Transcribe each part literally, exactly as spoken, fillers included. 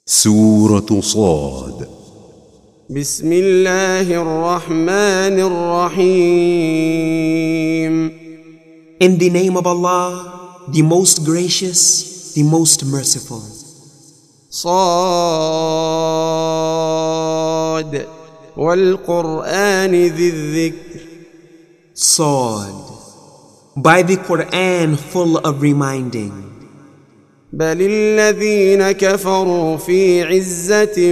سورة صاد. بسم الله الرحمن الرحيم. In the name of Allah, the most gracious, the most merciful. صاد والقرآن ذي الذكر. Sad. By the Quran full of reminding. بل الذين كفروا في عزة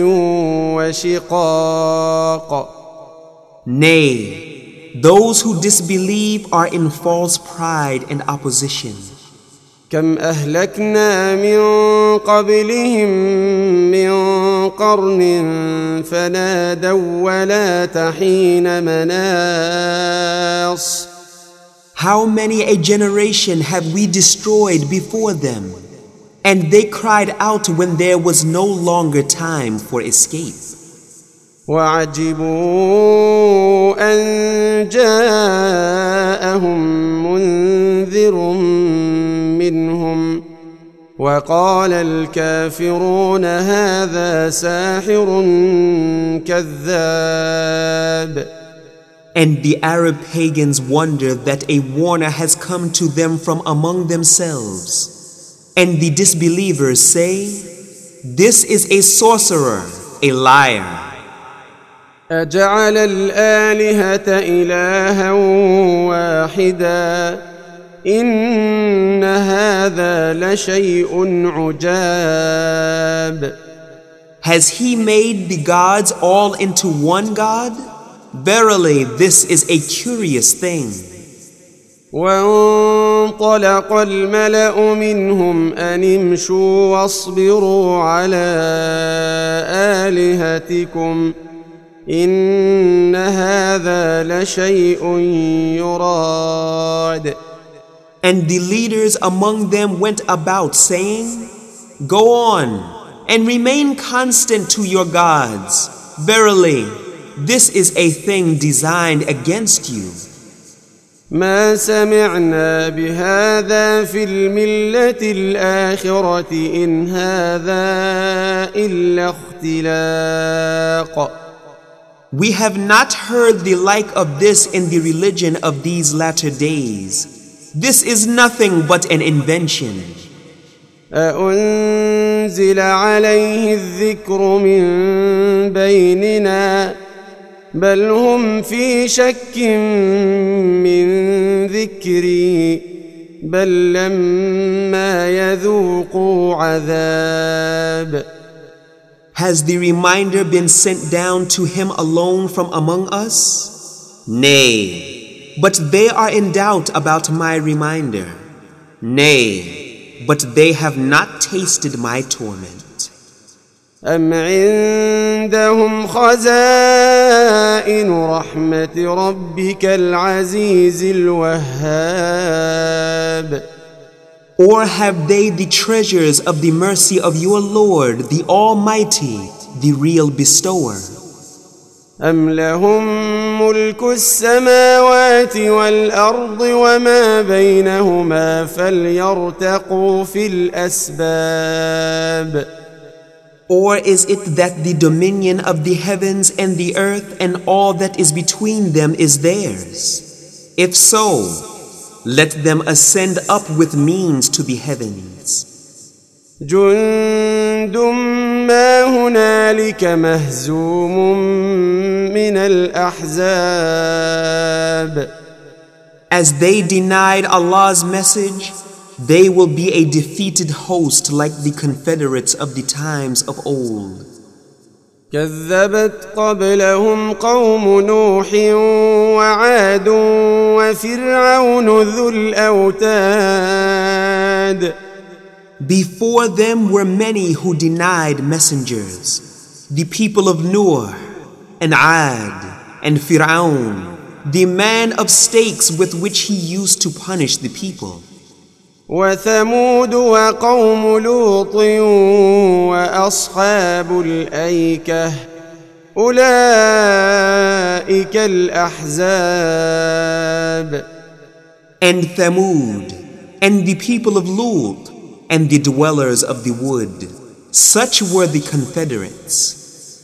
وشقاق. Nay, those who disbelieve are in false pride and opposition. كم أهلكنا من قبلهم من قرن فنادوا ولا تحين مناص. How many a generation have we destroyed before them, and they cried out when there was no longer time for escape. وعجبوا أن جاءهم منذر منهم وقال الكافرون هذا ساحر كذاب. And the Arab pagans wonder that a warner has come to them from among themselves. And the disbelievers say, this is a sorcerer, a liar. أجعل الآلهة إلها واحدا إن هذا لشيء عجاب. Has he made the gods all into one God? Verily, this is a curious thing. وانطلق الملأ منهم أن امشوا واصبروا على آلهتكم إن هذا لشيء يراد. And the leaders among them went about saying, go on and remain constant to your gods. Verily, this is a thing designed against you. ما سمعنا بهذا في الملة الآخرة إن هذا إلا اختلاق. We have not heard the like of this in the religion of these latter days. This is nothing but an invention. أأنزل عليه الذكر من بيننا بل هم في شك من ذكري بل لما يذوقوا عذاب. Has the reminder been sent down to him alone from among us? Nay, but they are in doubt about my reminder. Nay, but they have not tasted my torment. أم عندهم خزائن رحمة ربك العزيز الوهاب. Or have they the treasures of the mercy of your Lord, the Almighty, the real bestower? أم لهم ملك السماوات والأرض وما بينهما فليرتقوا في الأسباب. Or is it that the dominion of the heavens and the earth and all that is between them is theirs? If so, let them ascend up with means to the heavens. جند ما هنالك مهزوم من الأحزاب. As they denied Allah's message, they will be a defeated host like the confederates of the times of old. كذبت قبلهم قوم نوح وعاد وفرعون ذو الأوتاد. Before them were many who denied messengers, the people of Noah and Ad and Fir'aun, the man of stakes with which he used to punish the people. وثمود وقوم لوط وأصحاب الأيكة أولئك الأحزاب. And Thamud, and the people of Lut, and the dwellers of the wood. Such were the confederates.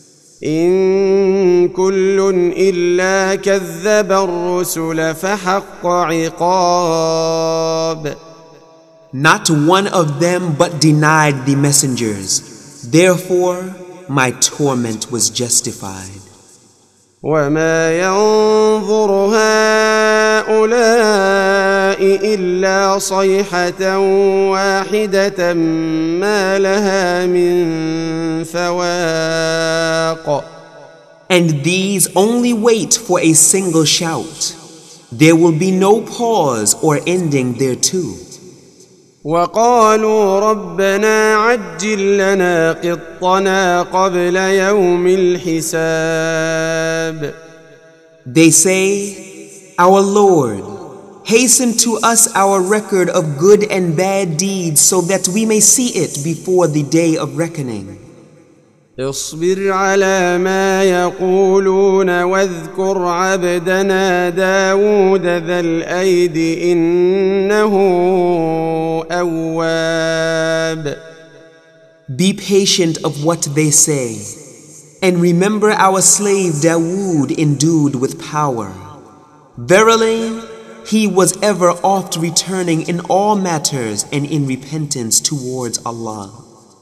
إن كل إلا كذب الرسل فحق عقاب. Not one of them but denied the messengers. Therefore, my torment was justified. وما ينظر هؤلاء إلا صيحة واحدة ما لها من فواق. And these only wait for a single shout. There will be no pause or ending thereto. وقالوا ربنا عجل لنا قطنا قبل يوم الحساب. They say, Our Lord, hasten to us our record of good and bad deeds so that we may see it before the day of reckoning. اصبر على ما يقولون واذكر عبدنا داود ذا الأيد إنه أواب. Be patient of what they say, and remember our slave Dawood endued with power. Verily, he was ever oft returning in all matters and in repentance towards Allah.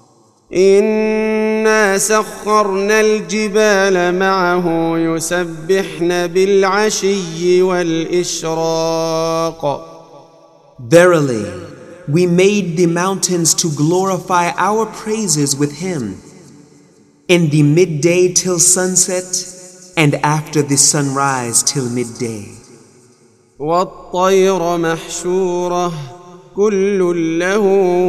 إنا سخرنا الجبال معه يسبحن بالعشي والإشراق. Verily, we made the mountains to glorify our praises with him in the midday till sunset and after the sunrise till midday. والطير محشورة كل له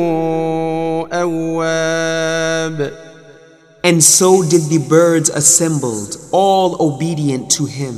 أواب. And so did the birds assembled, all obedient to him.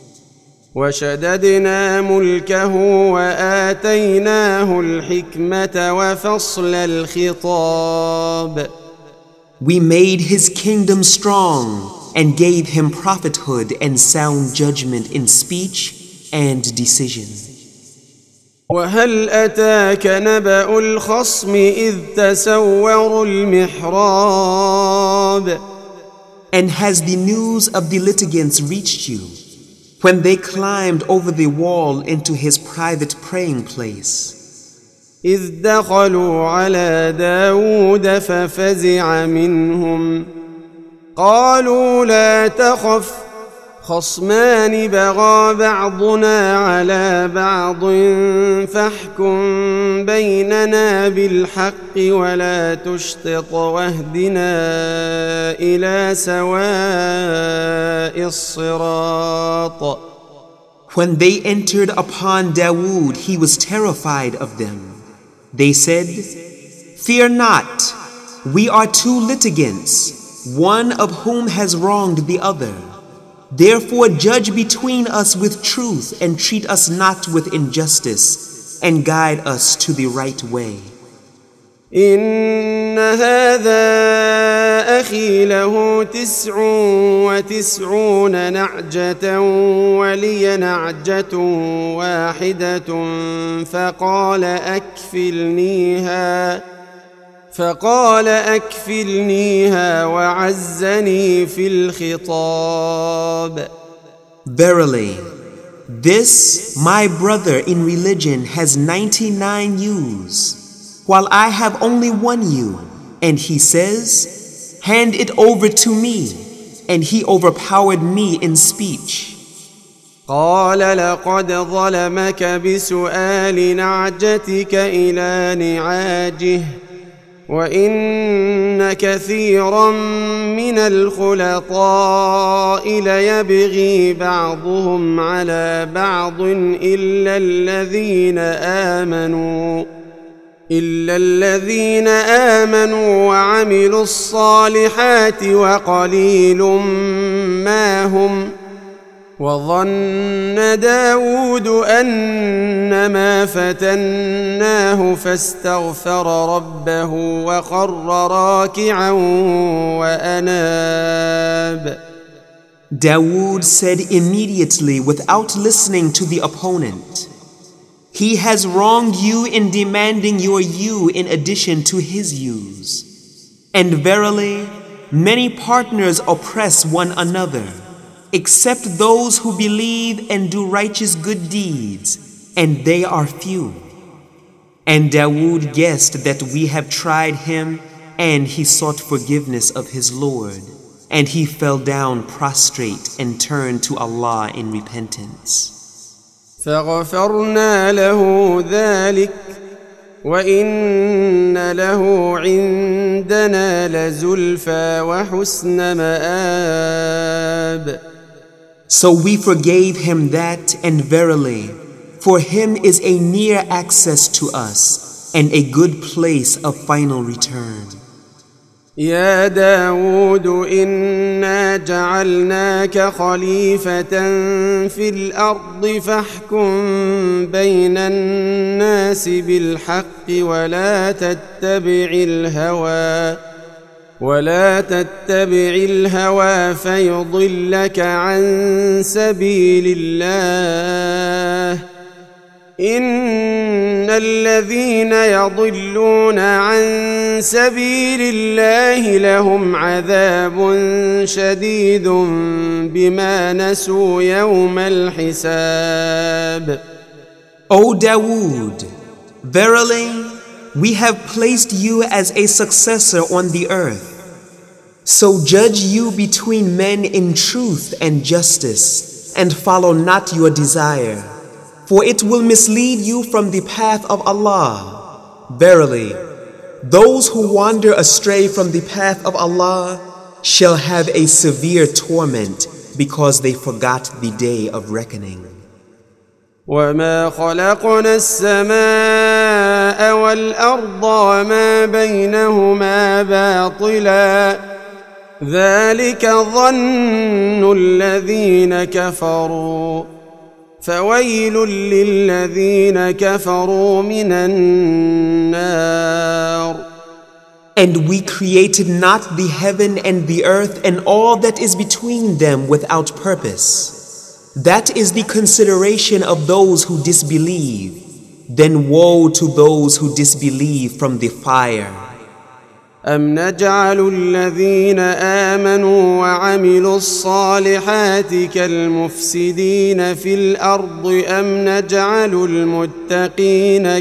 وشددنا ملكه وآتيناه الحكمة وفصل الخطاب. We made his kingdom strong and gave him prophethood and sound judgment in speech and decision. وهل أتاك نبأ الخصم إذ تسوروا المحراب. And has the news of the litigants reached you when they climbed over the wall into his private praying place? إذ دخلوا على داود ففزع منهم قالوا لا تخف خصمان بغى بعضنا على بعض فاحكم بيننا بالحق ولا تشطط واهدنا إلى سواء الصراط. When they entered upon Dawood, he was terrified of them. They said, Fear not, we are two litigants, one of whom has wronged the other. Therefore judge between us with truth and treat us not with injustice and guide us to the right way. إن هذا أخي له تسع وتسعون نعجة ولي نعجة واحدة فقال أكفلنيها فقال أكفلنيها وعزني في الخطاب. Verily, this my brother in religion has ninety-nine ewes, while I have only one ewe, and he says, Hand it over to me, and he overpowered me in speech. قال لقد ظلمك بسؤال نعجتك إلى نعاجه وإن كثيرا من الخلطاء ليبغي بعضهم على بعض إلا الذين آمنوا إلا الذين آمنوا وعملوا الصالحات وقليل ما هم. وظن داود أنما فتناه فاستغفر ربه وخر راكعا وأناب. Dawood said immediately without listening to the opponent, He has wronged you in demanding your ewe in addition to his ewes. And verily, many partners oppress one another, except those who believe and do righteous good deeds, and they are few. And Dawood guessed that we have tried him, and he sought forgiveness of his Lord, and he fell down prostrate and turned to Allah in repentance. فغفرنا له ذلك وإن له عندنا لزلفى وحسن مآب. So we forgave him that, and verily, for him is a near access to us, and a good place of final return. يا داود إنا جعلناك خليفة في الأرض فاحكم بين الناس بالحق ولا تتبع الهوى ولا تتبع الهوى فيضلك عن سبيل الله إن الذين يضلون عن سبيل الله لهم عذاب شديد بما نسوا يوم الحساب. O Dawood, verily, we have placed you as a successor on the earth. So judge you between men in truth and justice, and follow not your desire, for it will mislead you from the path of Allah. Verily, those who wander astray from the path of Allah shall have a severe torment because they forgot the day of reckoning. وما خلقنا السماء والأرض وما بينهما باطلا ذلك ظن الذين كفروا فويل للذين كفروا من النار. And we created not the heaven and the earth and all that is between them without purpose. That is the consideration of those who disbelieve. Then woe to those who disbelieve from the fire. أم نجعل الذين آمنوا وعملوا الصالحات كالمفسدين في الأرض أم نجعل المتقين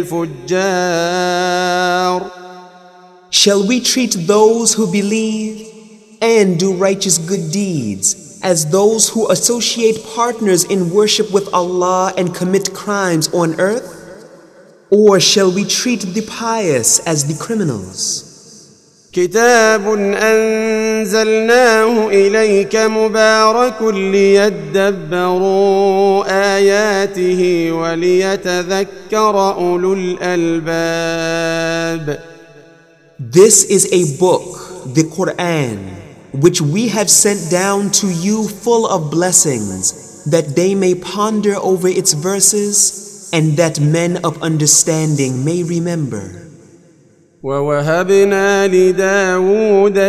كالفجار. Shall we treat those who believe and do righteous good deeds as those who associate partners in worship with Allah and commit crimes on earth? Or shall we treat the pious as the criminals? كتاب أنزلناه إليك مبارك ليدبروا آياته وليتذكر أولو الألباب. This is a book, the Quran, which we have sent down to you full of blessings, that they may ponder over its verses and that men of understanding may remember. ووهبنا لداود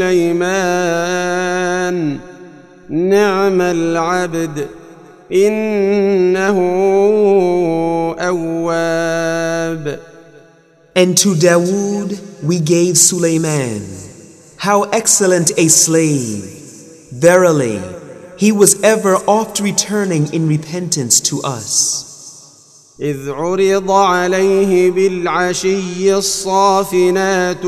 سليمان نعم العبد إنه أواب. And to Dawood we gave Sulaiman. How excellent a slave! Verily, he was ever oft returning in repentance to us. إذ عرض عليه بالعشي الصافنات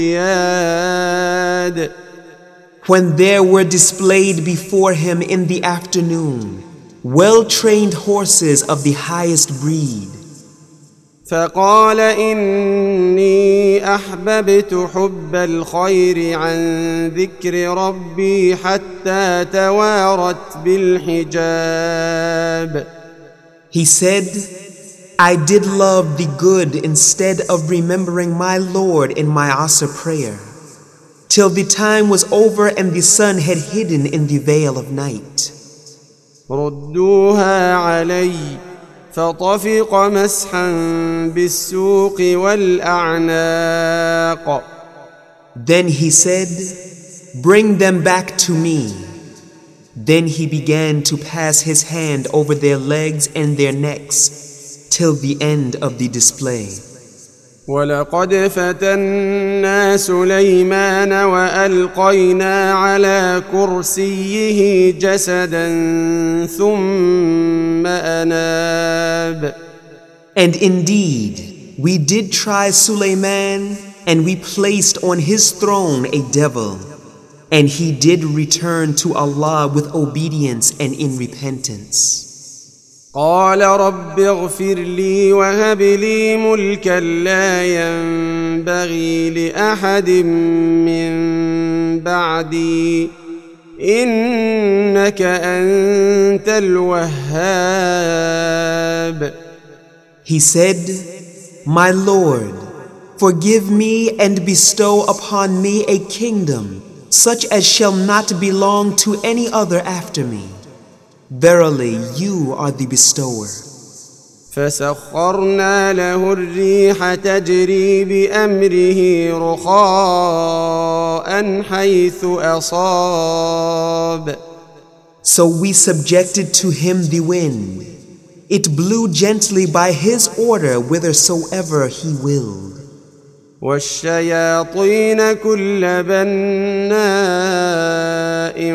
الجياد. When there were displayed before him in the afternoon well-trained horses of the highest breed. فقال إني أحببت حب الخير عن ذكر ربي حتى توارت بالحجاب. He said, I did love the good instead of remembering my Lord in my Asr prayer, till the time was over and the sun had hidden in the veil of night. ردوها علي فطفق مسحا بالسوق والأعناق. Then he said, bring them back to me. Then he began to pass his hand over their legs and their necks till the end of the display. ولقد فتنا سليمان وألقينا على كرسيه جسدا ثم أناب. And indeed, we did try Sulaiman, and we placed on his throne a devil, and he did return to Allah with obedience and in repentance. قال رب اغفر لي وهب لي ملكا لا ينبغي لأحد من بعدي إنك أنت الوهاب. He said, My Lord, forgive me and bestow upon me a kingdom such as shall not belong to any other after me. Verily, you are the bestower. فسخرنا له الريح تجري بأمره رخاء حيث أصاب. So we subjected to him the wind. It blew gently by his order whithersoever he willed. والشياطين كل بناء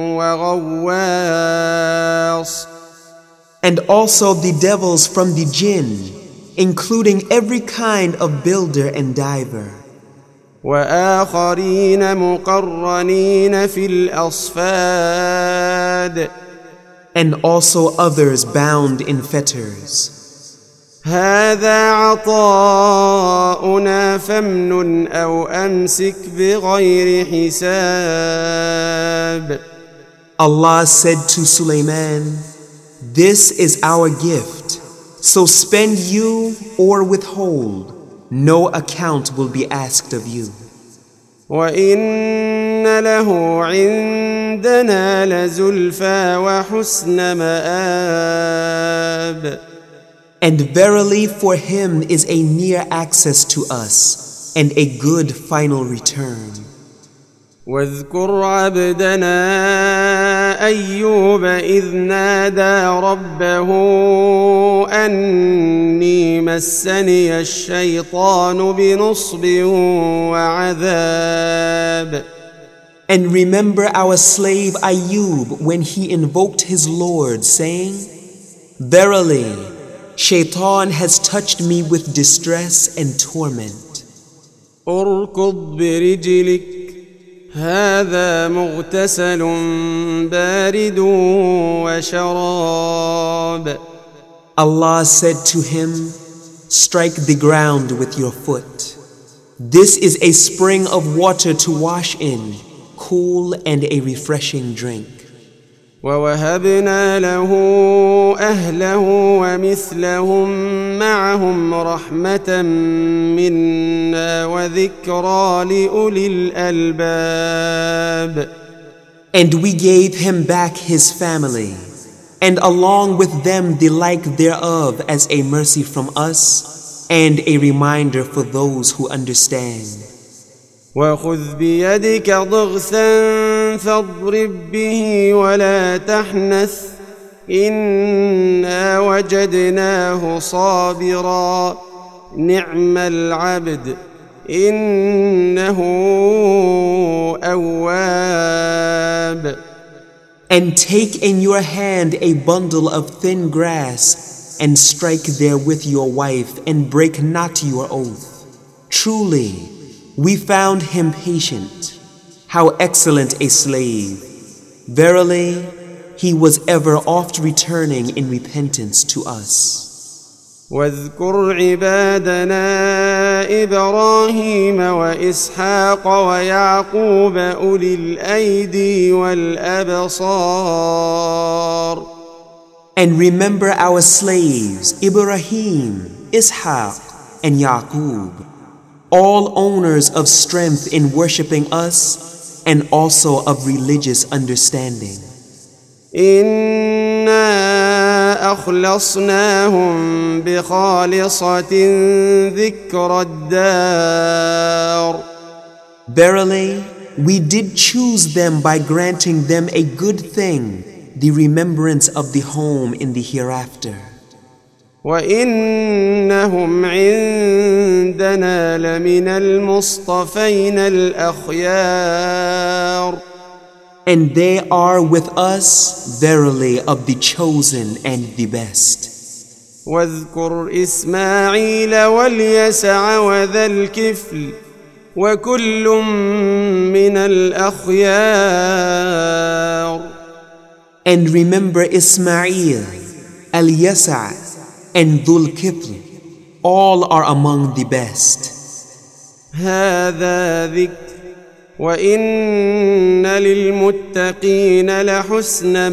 وغواص. And also the devils from the jinn, including every kind of builder and diver. وآخرين مقرنين في الأصفاد. And also others bound in fetters. هذا عطاؤنا فامنن أو أمسك بغير حساب. Allah said to Sulaiman, This is our gift, so spend you or withhold. No account will be asked of you. وإن له عندنا لزلفى وحسن مآب. And verily for him is a near access to us and a good final return. واذكر عبدنا أيوب إذ نادى ربه أني مسني الشيطان بنصب وعذاب. And remember our slave Ayub when he invoked his Lord, saying, Verily, Shaitan has touched me with distress and torment. اركض برجلك هذا مغتسل بارد وشراب. Allah said to him, Strike the ground with your foot. This is a spring of water to wash in, cool and a refreshing drink. ووهبنا له أهله ومثلهم معهم رحمة منا وذكرى لأولي الألباب. And we gave him back his family, and along with them the like thereof as a mercy from us, and a reminder for those who understand. وخذ بيدك ضغثا فاضرب به ولا تحنث إنا وجدناه صابرا نعم العبد إنه أواب. And take in your hand a bundle of thin grass, and strike therewith your wife, and break not your oath. Truly, we found him patient. How excellent a slave! Verily, he was ever oft returning in repentance to us. واذكر عبادنا إبراهيم وإسحاق ويعقوب أولي الأيدي والأبصار. And remember our slaves Ibrahim, Ishaq, and Yaqub, all owners of strength in worshipping us and also of religious understanding. إنا أخلصناهم بخالصة ذكر الدار. Verily, we did choose them by granting them a good thing, the remembrance of the home in the hereafter. وإنهم عندنا لمن المصطفين الأخيار. And they are with us verily of the chosen and the best. واذكر إسماعيل واليسع وذا الكفل وكل من الأخيار. And remember Ismail, Al-Yasa' and Dhul Kifl, all are among the best. هذا ذكر وإن للمتقين لحسن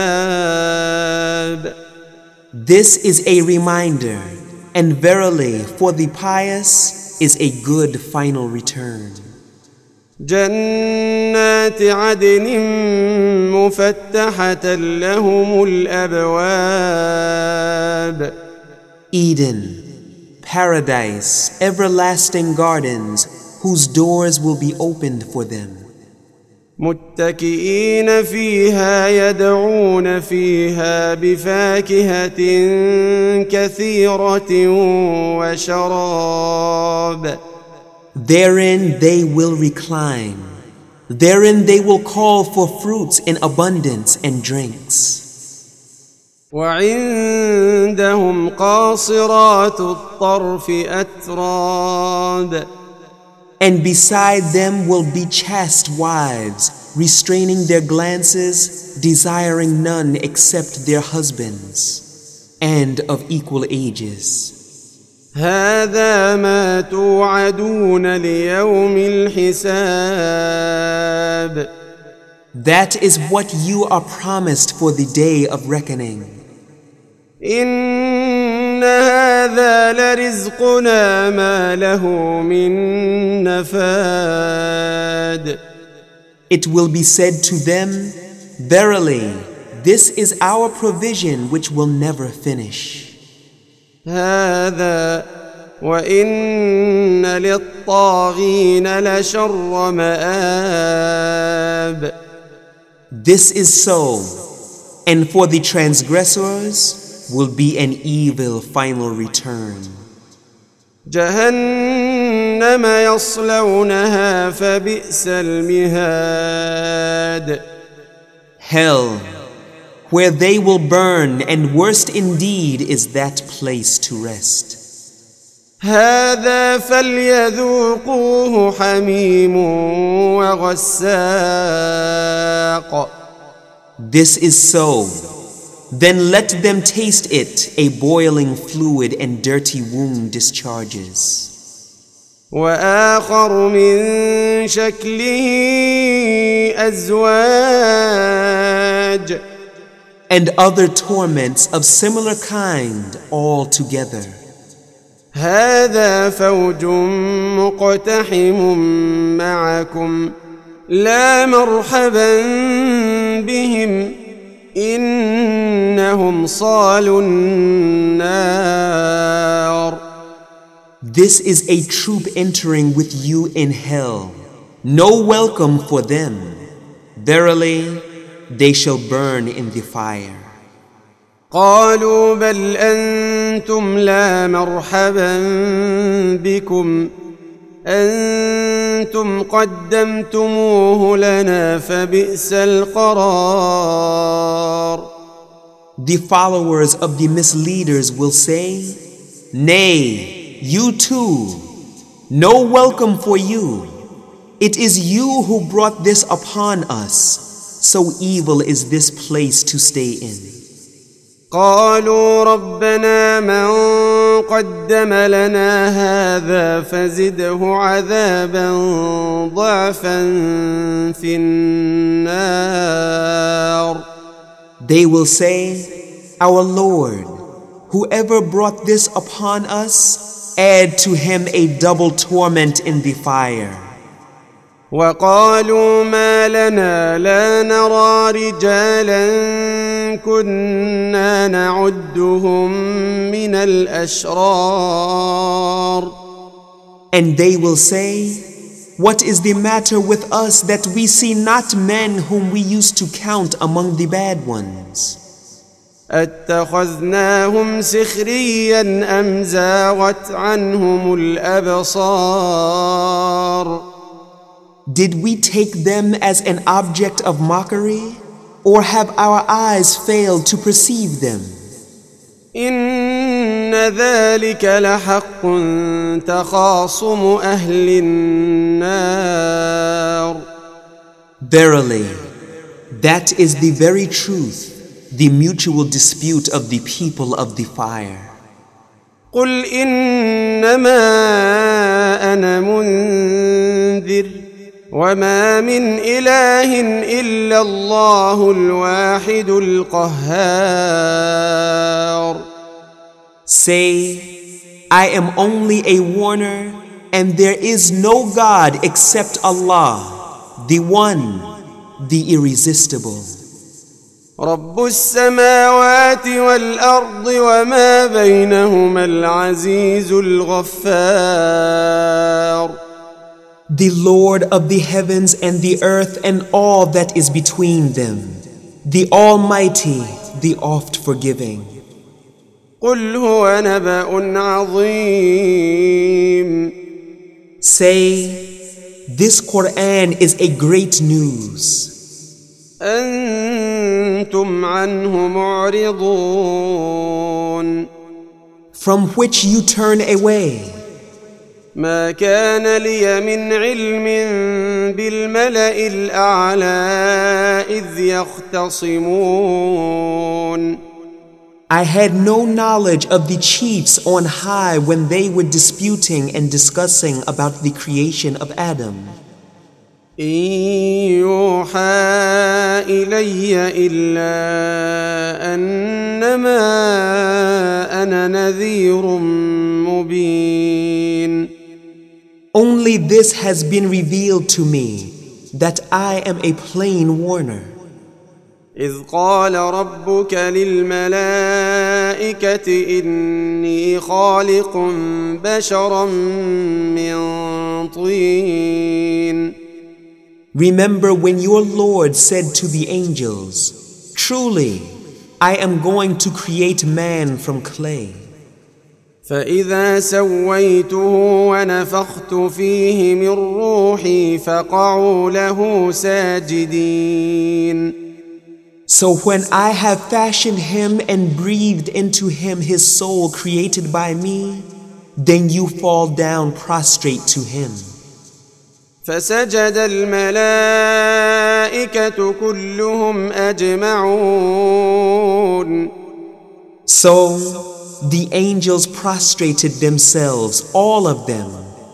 مآب. This is a reminder, and verily for the pious is a good final return. جنات عدن مفتحة لهم الأبواب. Eden, paradise, everlasting gardens, whose doors will be opened for them. متكئين فيها يدعون فيها بفاكهة كثيرة وشراب. Therein they will recline. Therein they will call for fruits in abundance and drinks. وعندهم قاصرات الطرف أتراب. And beside them will be chaste wives, restraining their glances, desiring none except their husbands, and of equal ages. هذا ما توعدون ليوم الحساب. That is what you are promised for the day of reckoning. إن هذا لرزقنا ما له من نفاد. It will be said to them, verily, this is our provision which will never finish. هذا وإن للطاغين لشر مآب. This is so, and for the transgressors will be an evil final return. جهنم يصلونها فبئس المهاد. Hell, where they will burn, and worst indeed is that place to rest. هذا فليذوقوه حميم وغساق. This is so. Then let them taste it, a boiling fluid and dirty womb discharges. وآخر من شكله أزواج. And other torments of similar kind all together. هذا فوج مقتحم معكم لا مرحبا بهم إنهم صالوا النار. This is a troop entering with you in hell. No welcome for them. Verily, they shall burn in the fire. قالوا بل أنتم لا مرحبا بكم أنتم قدمتموه لنا فبئس القرار. The followers of the misleaders will say, Nay, you too, no welcome for you. It is you who brought this upon us. So evil is this place to stay in. قالوا ربنا من قدم لنا هذا فزده عذابا ضعفا في النار. They will say, Our Lord, whoever brought this upon us, add to him a double torment in the fire. وقالوا ما لنا لا نرى رجالا كنا نعدهم من الأشرار. And they will say, What is the matter with us that we see not men whom we used to count among the bad ones? أتخذناهم سخريا أم زاغت عنهم الأبصار Did we take them as an object of mockery, or have our eyes failed to perceive them? إن ذلك لحق تخاصم أهل النار Verily, that is the very truth, the mutual dispute of the people of the fire. قل إنما أنا منذر وما من إله إلا الله الواحد القهار. Say, I am only a warner, and there is no God except Allah, the One, the Irresistible. رب السماوات والأرض وما بينهما العزيز الغفار. The Lord of the heavens and the earth and all that is between them, the Almighty, the oft-forgiving. قل هو نبأ عظيم. Say, this Quran is a great news. أنتم عنه معرضون. From which you turn away. ما كان لي من علم بالملأ الأعلى إذ يختصمون. I had no knowledge of the chiefs on high when they were disputing and discussing about the creation of Adam. إن يوحى إلي إلا أنما أنا نذير مبين. Only this has been revealed to me, that I am a plain warner. إذ قال ربك للملائكة إني خالق بشرا من طين. Remember when your Lord said to the angels, truly, I am going to create man from clay. فإذا سويته ونفخت فيه من روحي فقعوا له ساجدين. So when I have fashioned him and breathed into him his soul created by me, then you fall down prostrate to him. فسجد الملائكة كلهم أجمعون. So the angels prostrated themselves, all of them.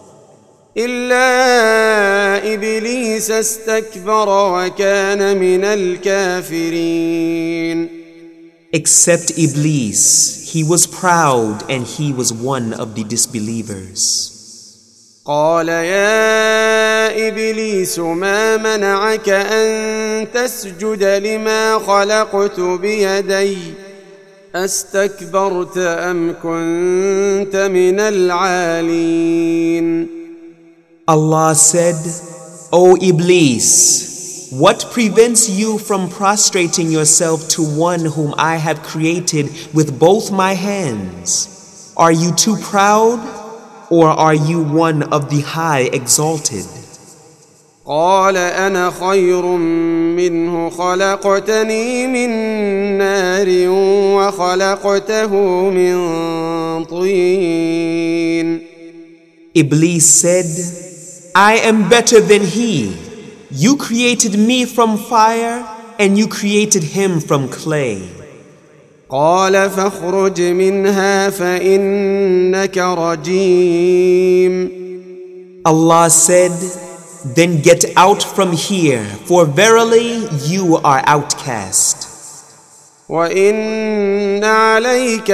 إلا إبليس استكبر وكان من الكافرين. Except Iblis, he was proud and he was one of the disbelievers. قال يا إبليس ما منعك أن تسجد لما خلقت بيدي أستكبرت أم كنت من العالين. Allah said, O Iblis, what prevents you from prostrating yourself to one whom I have created with both my hands? Are you too proud, or are you one of the high exalted? قال أنا خير منه خلقتني من نار وخلقته من طين. Iblis said, I am better than he. You created me from fire and you created him from clay. قال فاخرج منها فإنك رجيم. Allah said, then get out from here, for verily you are outcast. وإن عليك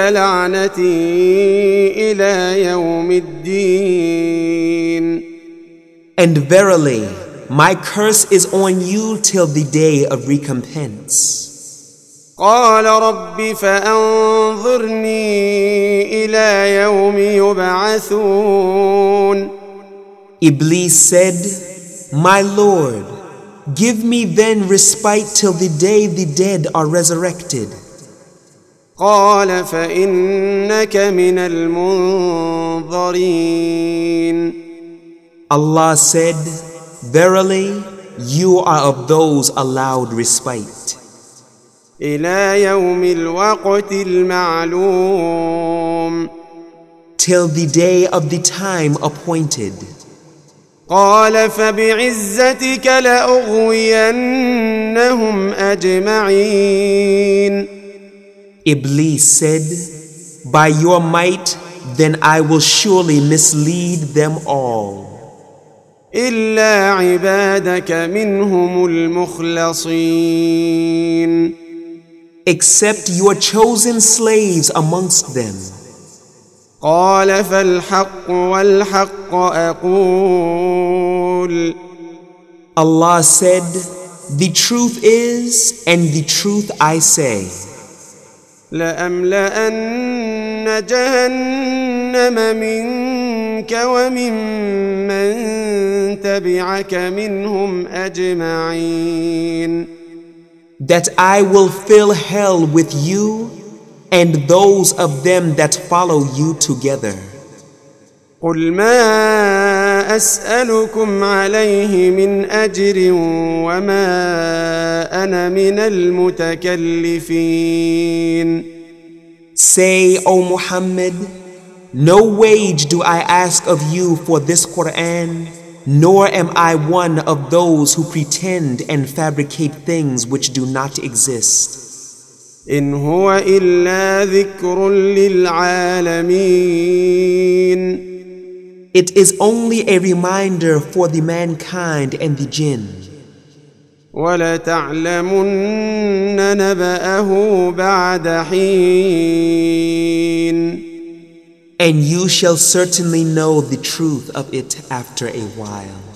لعنتي إلى يوم الدين. And verily, my curse is on you till the day of recompense. قال رب فأنظرني إلى يوم يبعثون. Iblis said, My Lord, give me then respite till the day the dead are resurrected. قال فإنك من المنظرين. Allah said, Verily, you are of those allowed respite. إلى يوم الوقت المعلوم. Till the day of the time appointed. قال فبعزتك لأغوينهم أجمعين. Iblis said, By your might, then I will surely mislead them all. إلا عبادك منهم المخلصين. Except your chosen slaves amongst them. قال فالحق والحق أقول. Allah said, The truth is, and the truth I say. لأملأن جهنم منك وممن تبعك منهم أجمعين. That I will fill hell with you and those of them that follow you together. قل ما أسألكم عليه من أجر وما أنا من المتكلفين. Say, O Muhammad, no wage do I ask of you for this Quran, nor am I one of those who pretend and fabricate things which do not exist. إن هو إلا ذكر للعالمين. It is only a reminder for the mankind and the jinn. وَلَتَعْلَمُنَّ نَبَأَهُ بَعْدَ حِينٍ. And you shall certainly know the truth of it after a while.